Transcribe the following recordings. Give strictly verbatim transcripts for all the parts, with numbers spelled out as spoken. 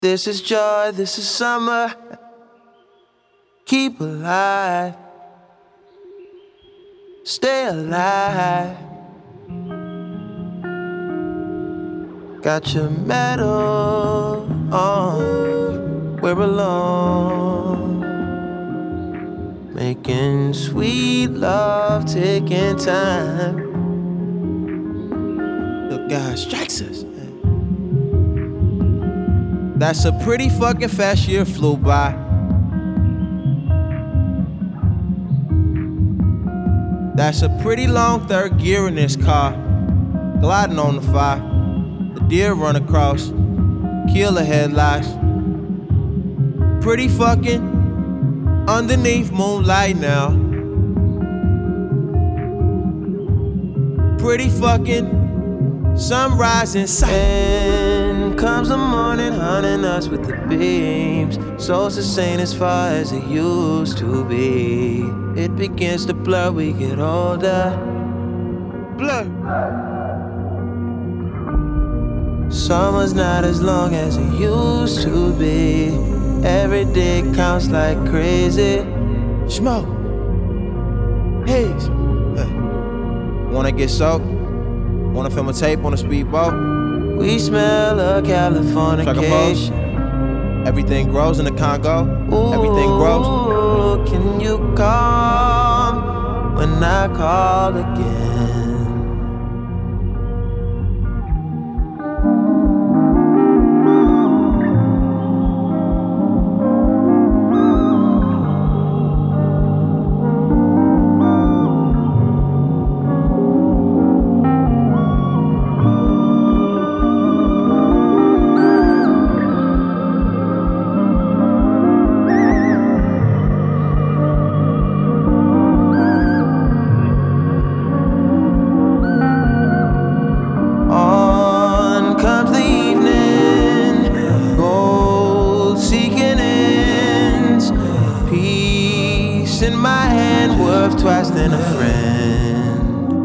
This is joy, this is summer. Keep alive. Stay alive. Got your medal on. We're alone. Making sweet love, taking time. Look, God strikes us. That's a pretty fucking fast year flew by. That's a pretty long third gear in this car. Gliding on the fire. The deer run across. Kill the headlights. Pretty fucking underneath moonlight now. Pretty fucking sunrise in sight. And comes the morning hunting us with the beams. Souls the same as far as it used to be. It begins to blur, we get older. Blur. Summer's not as long as it used to be. Every day counts like crazy. Smoke. Haze. Hey. Wanna get soaked? Wanna film a tape on a speedboat? We smell of Californication. Everything grows in the Congo. Ooh, everything grows. Can you come when I call again? In my hand, worth twice than a friend.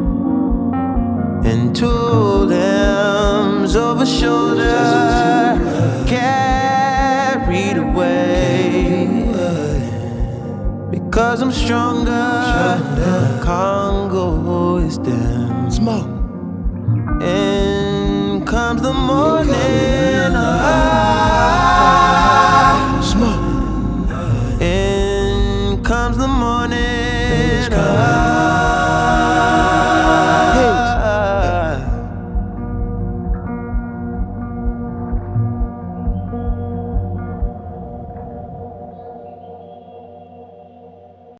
And two limbs over shoulder, carried away. Because I'm stronger, Congo is down. Smoke. And comes the morning.